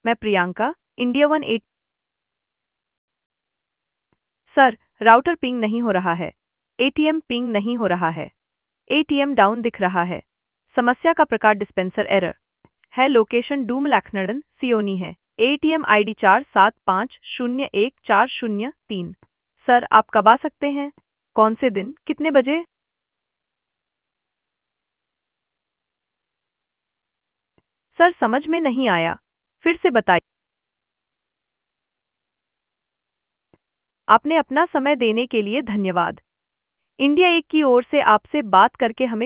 मैं Priyanka, India 18। Sir, router ping नहीं हो रहा है। एटीएम पिंग नहीं हो रहा है। एटीएम डाउन दिख रहा है। समस्या का प्रकार डिस्पेंसर एरर है। लोकेशन डूम लैक्नडन सियोनी है। ATM ID 47501403। सर, आप कब आ सकते हैं? कौन से दिन, कितने बजे? सर, समझ में नहीं आया, फिर से बताइए। आपने अपना समय देने के लिए धन्यवाद। इंडिया 1 की ओर से आपसे बात करके हमें